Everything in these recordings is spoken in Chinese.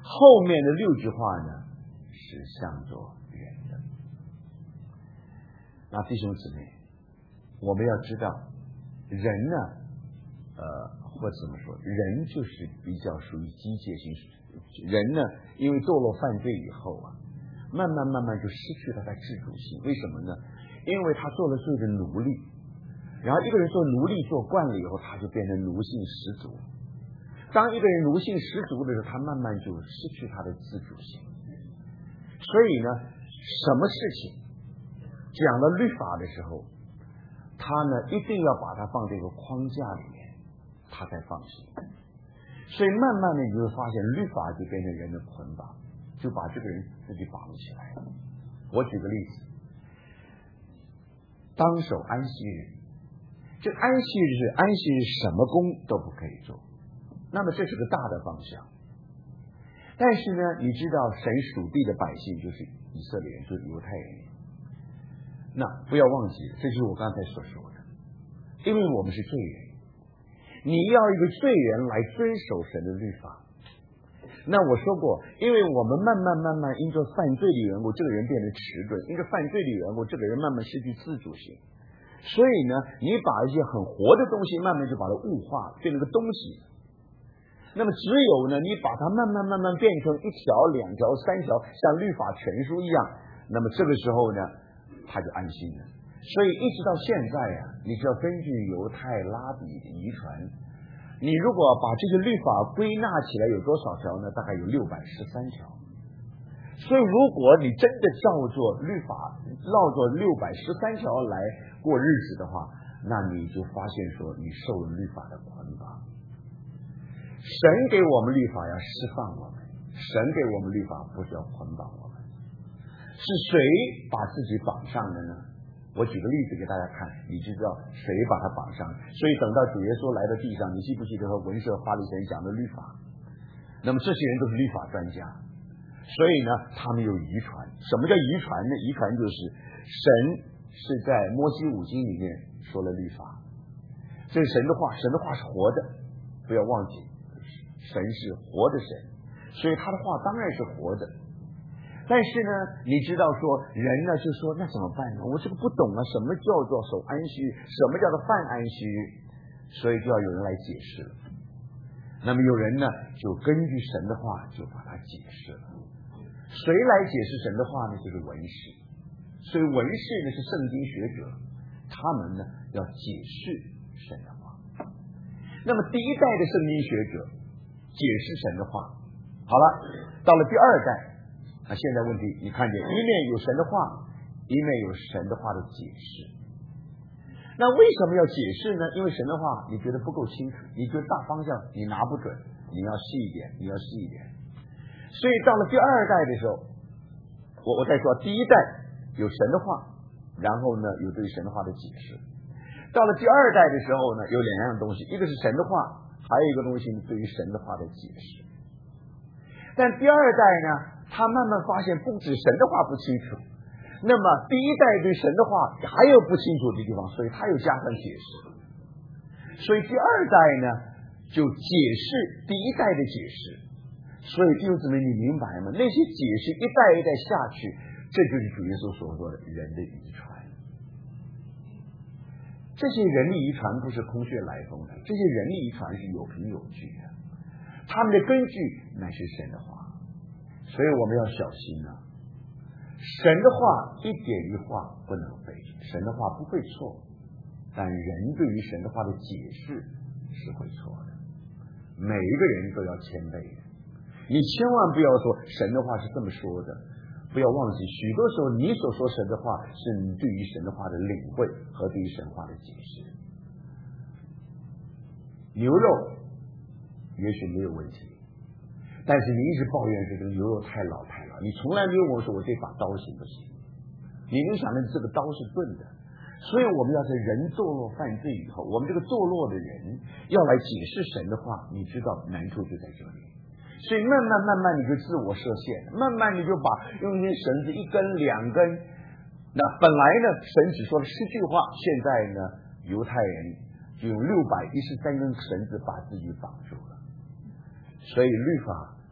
后面的6句话呢是向着人的。那弟兄姊妹，我们要知道人呢或怎么说，人就是比较属于机械性。人呢因为堕落犯罪以后啊，慢慢就失去了他自主性。为什么呢？因为他做了罪的奴隶，然后一个人做奴隶做惯了以后，他就变成奴性十足。当一个人奴性十足的时候，他慢慢就失去他的自主性。所以呢，什么事情讲了律法的时候，他呢一定要把它放在一个框架里面，他才放心。所以慢慢的你就会发现，律法就变成人的捆绑，就把这个人自己绑起来了。我举个例子，当守安息日，这安息日什么工都不可以做，那么这是个大的方向。但是呢，你知道神属地的百姓就是以色列人，就是犹太人。那不要忘记，这就是我刚才所说的，因为我们是罪人，你要一个罪人来遵守神的律法。那我说过，因为我们慢慢因着犯罪的缘故，这个人变得迟钝，因着犯罪的缘故，这个人慢慢失去自主性。所以呢，你把一些很活的东西慢慢就把它物化了，变成个东西。那么只有呢，你把它慢慢变成1条、2条、3条，像律法全书一样，那么这个时候呢，他就安心了。所以一直到现在啊，你只要根据犹太拉比的遗传，你如果把这个律法归纳起来有多少条呢？大概有613条。所以如果你真的照做律法，照做613条来过日子的话，那你就发现说你受了律法的捆绑。神给我们律法要释放我们，神给我们律法不是要捆绑我们。是谁把自己绑上的呢？我举个例子给大家看，你就知道谁把他绑上。所以等到主耶稣来到地上，你记不记得和文士法利赛人讲的律法？那么这些人都是律法专家，所以呢，他们有遗传。什么叫遗传呢？遗传就是神是在摩西五经里面说了律法，这是神的话，神的话是活的，不要忘记。神是活的神，所以他的话当然是活的。但是呢，你知道说人呢就说那怎么办呢？我这个不懂啊，什么叫做守安息日，什么叫做犯安息日，所以就要有人来解释了。那么有人呢就根据神的话就把它解释了。谁来解释神的话呢？就是文士。所以文士呢是圣经学者，他们呢要解释神的话。那么第一代的圣经学者解释神的话，好了，到了第2代，那现在问题你看见一面有神的话，一面有神的话的解释。那为什么要解释呢？因为神的话你觉得不够清楚，你觉得大方向你拿不准，你要细一点，你要细一点。所以到了第2代的时候，我再说，第一代有神的话，然后呢有对神的话的解释。到了第2代的时候呢，有2样东西，一个是神的话，还有一个东西对于神的话的解释。但第2代呢，他慢慢发现不止神的话不清楚，那么第一代对神的话还有不清楚的地方，所以他又加上解释。所以第2代呢就解释第一代的解释。所以弟兄姊妹，你明白吗？那些解释一代一代下去，这就是主耶稣所说的人的遗传。这些人的遗传不是空穴来风的，这些人的遗传是有凭有据的，他们的根据乃是神的话。所以我们要小心啊，神的话一点一画不能废，神的话不会错，但人对于神的话的解释是会错的。每一个人都要谦卑的，你千万不要说神的话是这么说的，不要忘记许多时候你所说神的话是你对于神的话的领会和对于神话的解释。牛肉也许没有问题，但是你一直抱怨说这个牛肉太老，你从来没有问我说我这把刀行不行，你能想到这个刀是钝的。所以我们要在人堕落犯罪以后，我们这个堕落的人要来解释神的话，你知道难处就在这里。所以慢慢你就自我设限，慢慢你就把用一根绳子1根2根，那本来呢神只说了10句话，现在呢犹太人就用613根绳子把自己绑住了。所以律法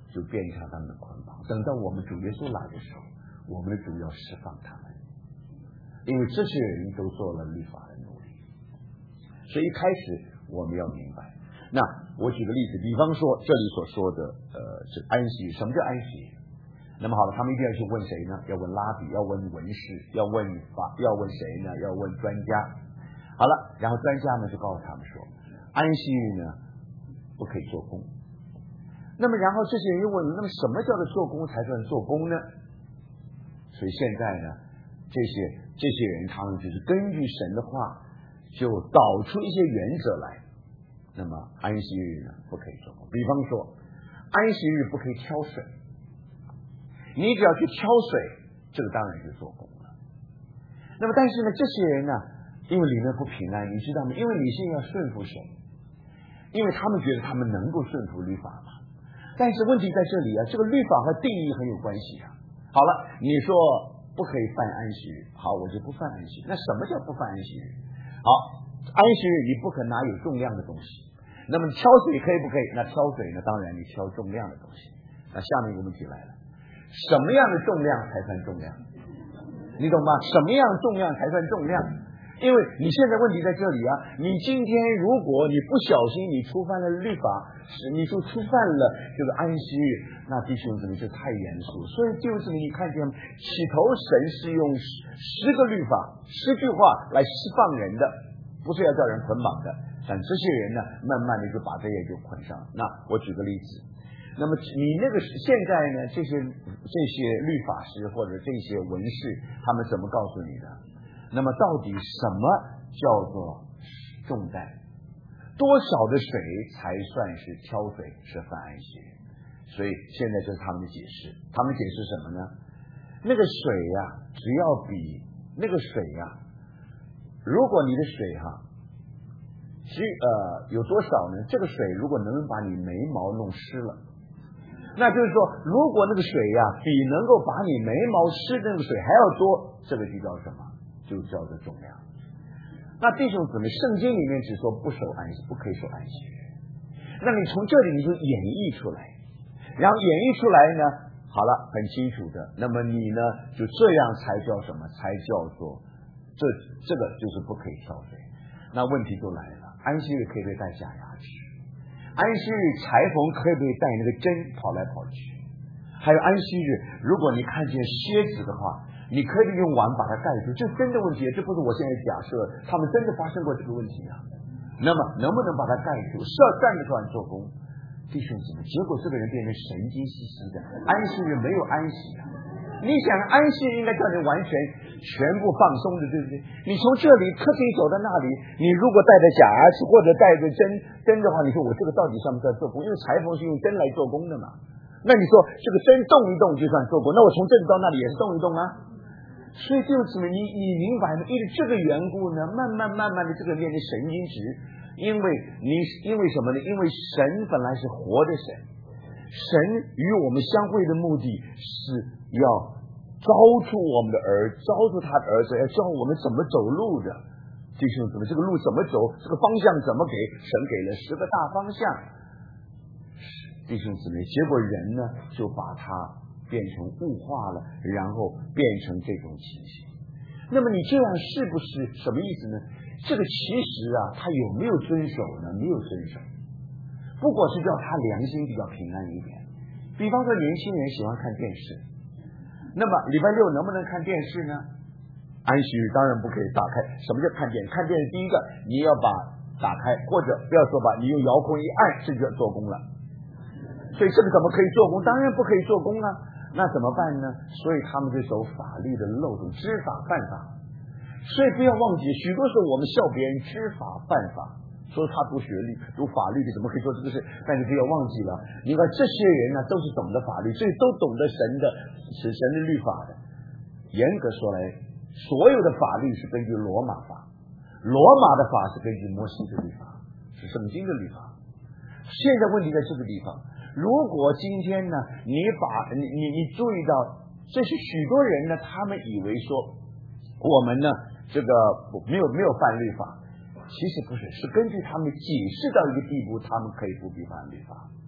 就变成他们的捆绑。等到我们主耶稣来的时候，我们的主要释放他们，因为这些人都做了律法的奴隶。所以一开始我们要明白。那我举个例子，比方说这里所说的这安息日，什么叫安息日？那么好了，他们一定要去问谁呢？要问拉比，要问文士，要问谁呢？要问专家。好了，然后专家们就告诉他们说，安息日呢不可以做工。那么然后这些人又问，那么什么叫做做工才算做工呢？所以现在呢，这些人他们就是根据神的话，就导出一些原则来。那么安息日呢不可以做工，比方说安息日不可以挑水，你只要去挑水，这个当然就做工了。那么但是呢，这些人呢，因为里面不平安，你知道吗？因为你现在要顺服神，因为他们觉得他们能够顺服律法嘛。但是问题在这里啊，这个律法和定义很有关系啊。好了，你说不可以犯安息日，好，我就不犯安息日。那什么叫不犯安息日？好，安息日你不可拿有重量的东西。那么挑水可以不可以？那挑水呢，当然你挑重量的东西。那下面一个问题来了，什么样的重量才算重量？你懂吗？什么样重量才算重量？因为你现在问题在这里啊，你今天如果你不小心你触犯了律法，你就触犯了这个安息日，那弟兄姊妹就太严肃。所以弟兄姊妹，你看见起头神是用10个律法10句话来释放人的，不是要叫人捆绑的。但这些人呢，慢慢的就把这些就捆上。那我举个例子，那么你那个现在呢，这些律法师或者这些文士，他们怎么告诉你的？那么到底什么叫做重担？多少的水才算是挑水是犯安息日？所以现在这是他们的解释。他们解释什么呢？那个水呀，只要比那个水呀，如果你的水有多少呢？这个水如果能把你眉毛弄湿了，那就是说，如果那个水呀比能够把你眉毛湿的那个水还要多，这个就叫什么？就叫做重量。那弟兄姊妹，圣经里面只说不可以守安息日。那你从这里你就演绎出来，然后演绎出来呢，好了，很清楚的。那么你呢，就这样才叫什么？才叫做这个就是不可以挑水。那问题就来了，安息日可以不可以戴假牙齿？安息日裁缝可以不可以带那个针跑来跑去？还有安息日，如果你看见蝎子的话，你可以用碗把它盖住，这真的问题，这不是我现在假设，他们真的发生过这个问题啊。那么能不能把它盖住？站得出来做工，弟兄姊妹，结果这个人变成神经兮兮的，安息日没有安息啊。你想安息应该叫你完全部放松的，对不对？你从这里特地走到那里，你如果带着假牙齿或者带着针的话，你说我这个到底算不算做工？因为裁缝是用针来做工的嘛。那你说这个针动一动就算做工，那我从这里到那里也是动一动啊。所以就是你明白吗？因为这个缘故呢，慢慢的这个变成神经质，因为什么呢？因为神本来是活的神，神与我们相会的目的是要招出我们的招出他的儿子，要教我们怎么走路的。弟兄姊妹，这个路怎么走，这个方向怎么给？神给了10个大方向。弟兄姊妹，结果人呢就把它变成物化了，然后变成这种情形。那么你这样是不是什么意思呢？这个其实啊，他有没有遵守呢？没有遵守，不过是叫他良心比较平安一点。比方说年轻人喜欢看电视，那么礼拜6能不能看电视呢？安息日当然不可以打开。什么叫看电视？看电视第一个你要把打开，或者不要说吧，你用遥控一按，这就要做工了。所以这个怎么可以做工？当然不可以做工啊。那怎么办呢？所以他们就走法律的漏洞，知法犯法。所以不要忘记，许多时候我们笑别人知法犯法，说他读学历读法律的怎么可以做这个事？但是不要忘记了，你看这些人呢都是懂得法律，所以都懂得神的律法的。严格说来，所有的法律是根据罗马法，罗马的法是根据摩西的律法，是圣经的律法。现在问题在这个地方，如果今天呢，你注意到，这是许多人呢，他们以为说我们呢这个没有犯律法，其实不是，是根据他们解释到一个地步，他们可以不必犯律法。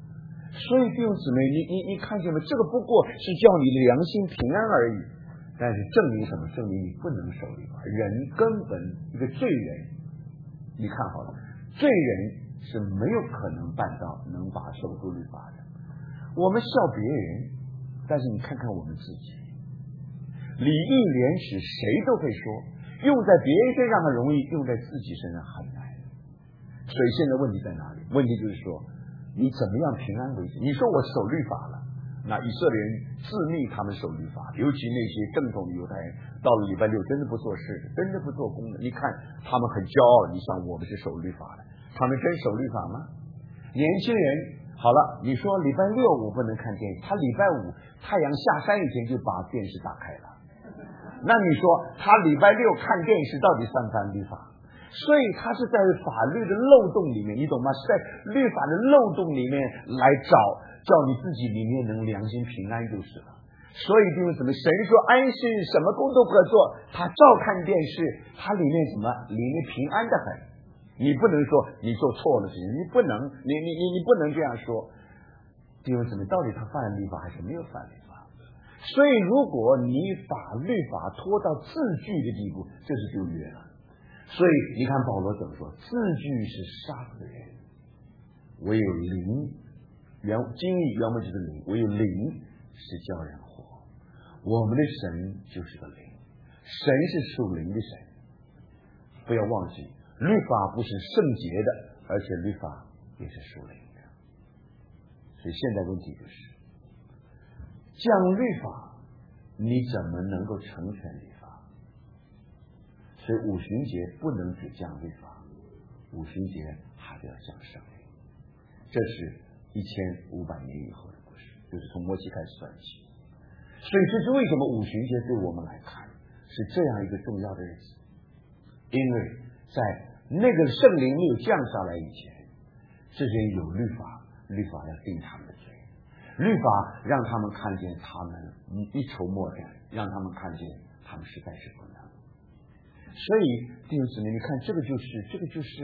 所以弟兄姊妹，你看见没？这个不过是叫你良心平安而已。但是证明什么？证明你不能守律法。人根本一个罪人，你看好了，罪人是没有可能办到能把守住律法的。我们笑别人，但是你看看我们自己，礼义廉耻谁都会说，用在别人身上很容易，用在自己身上很难。所以现在问题在哪里？问题就是说，你怎么样平安为止？你说我守律法了，那以色列人自命他们守律法，尤其那些正统的犹太人，到了礼拜六真的不做事，真的不做工的。你看他们很骄傲，你想我们是守律法的，他们真守律法吗？年轻人，好了，你说礼拜六我不能看电视，他礼拜五太阳下山以前就把电视打开了，那你说他礼拜六看电视到底算不算律法？所以他是在法律的漏洞里面，你懂吗？是在律法的漏洞里面来找，叫你自己里面能良心平安就是了。所以弟兄姊妹，神说安息日什么工都不可做，他照看电视，他里面什么？里面平安的很。你不能说你做错了事情，你不能，你不能这样说。弟兄姊妹，到底他犯了律法还是没有犯律法？所以如果你把律法拖到字句的地步，这是就约了。所以你看保罗怎么说？字句是杀死人，唯有灵，经义原文就是灵，唯有灵是叫人活。我们的神就是个灵，神是属灵的神。不要忘记，律法不是圣洁的，而且律法也是属灵的。所以现在问题就是，降律法，你怎么能够成全律法？所以五旬节不能只降律法，五旬节还得要降圣灵。这是1500年以后的故事，就是从摩西开始算起。所以这是为什么五旬节对我们来看是这样一个重要的日子，因为在那个圣灵没有降下来以前，这些有律法，律法要定他们的罪，律法让他们看见他们一筹莫展，让他们看见他们实在是不能。所以弟兄姊妹，你看这个就是，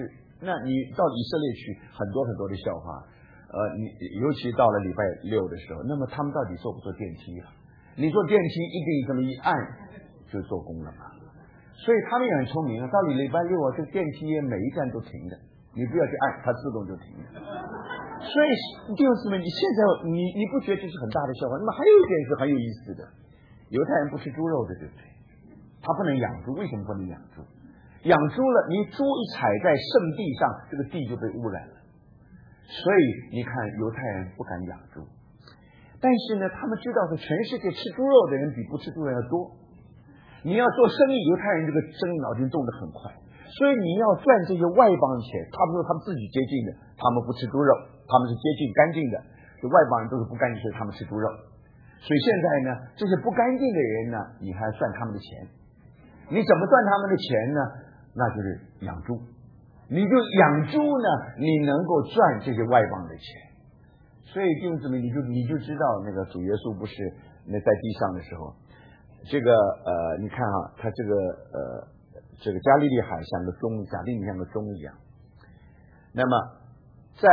那你到以色列去，很多很多的笑话，你尤其到了礼拜六的时候，那么他们到底坐不坐电梯啊？你坐电梯一定这么一按就做工了嘛。所以他们也很聪明啊，到了礼拜六啊，这个电梯每一站都停的，你不要去按，它自动就停了。所以弟兄姊妹，你现在你不觉得这是很大的笑话？那么还有一点是很有意思的，犹太人不吃猪肉的，对不对？他不能养猪，为什么不能养猪？养猪了，你猪一踩在圣地上，这个地就被污染了。所以你看犹太人不敢养猪，但是呢，他们知道说全世界吃猪肉的人比不吃猪肉要多。你要做生意，犹太人这个生意脑筋动得很快，所以你要赚这些外邦的钱，他们说他们自己接近的，他们不吃猪肉，他们是接近干净的，这外邦人都是不干净，所以他们吃猪肉。所以现在呢，这些不干净的人呢，你还要赚他们的钱。你怎么赚他们的钱呢？那就是养猪。你就养猪呢，你能够赚这些外邦的钱。所以弟兄姊妹，你就知道那个主耶稣不是那在地上的时候，这个你看啊，他这个加利利海像个钟，加利利像个钟一样。那么在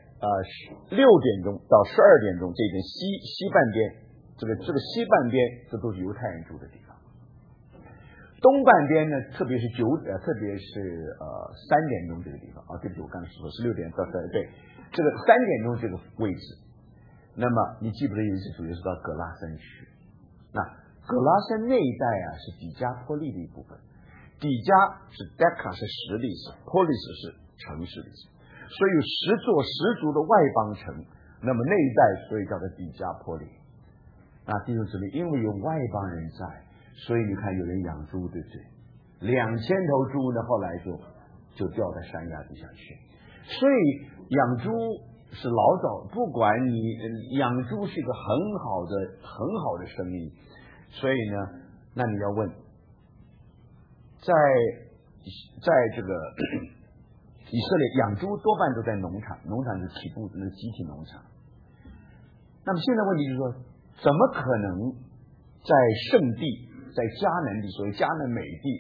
6点钟到12点钟这边西半边，这个西半边这都是犹太人住的地方。东半边呢，特别是3点钟这个地方啊，对不起，我刚才说是6点到12，对，这个3点钟这个位置。那么你记不记得有一次主耶稣到格拉森去？那格拉森那一带啊是底加波利的一部分，底加是 Decca 是实力是 Polis 是城市的意思，所以有10足的外邦城，那么那一带所以叫做底加波利。那弟兄姊妹，因为有外邦人在，所以你看有人养猪，对不对？2000头猪呢，后来就掉在山崖底下去。所以养猪是老早，不管你养猪是一个很好的生意。所以呢，那你要问，在这个以色列养猪多半都在农场是起步那个集体农场。那么现在问题就是说，怎么可能在圣地，在迦南地，所谓迦南美地，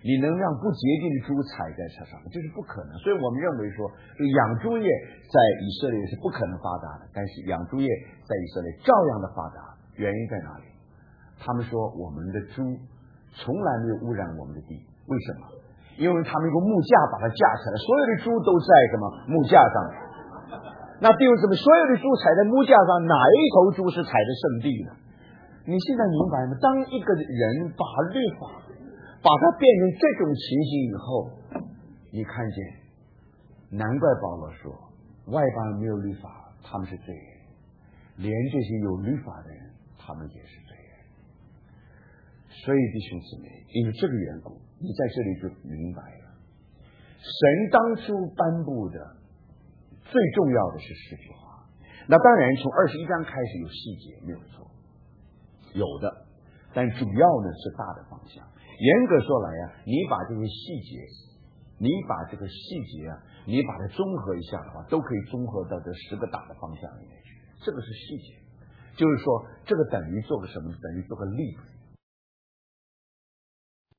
你能让不洁净的猪踩在车上吗？这是不可能。所以我们认为说，这个养猪业在以色列是不可能发达的，但是养猪业在以色列照样的发达。原因在哪里？他们说我们的猪从来没有污染我们的地，为什么？因为他们用木架把它架起来，所有的猪都在什么木架上。那弟兄姊妹，所有的猪踩在木架上，哪一头猪是踩在圣地呢？你现在明白吗？当一个人把律法把它变成这种情形以后，你看见，难怪保罗说外邦人没有律法，他们是罪人，连这些有律法的人他们也是罪人。所以弟兄姊妹，因为这个缘故，你在这里就明白了，神当初颁布的最重要的是十句话。那当然从21章开始有细节，没有错，有的，但主要呢是大的方向。严格说来你把这些细节，你把这个细节你把它综合一下的话，都可以综合到这10个大的方向里面去。这个是细节，就是说这个等于做个什么？等于做个例子。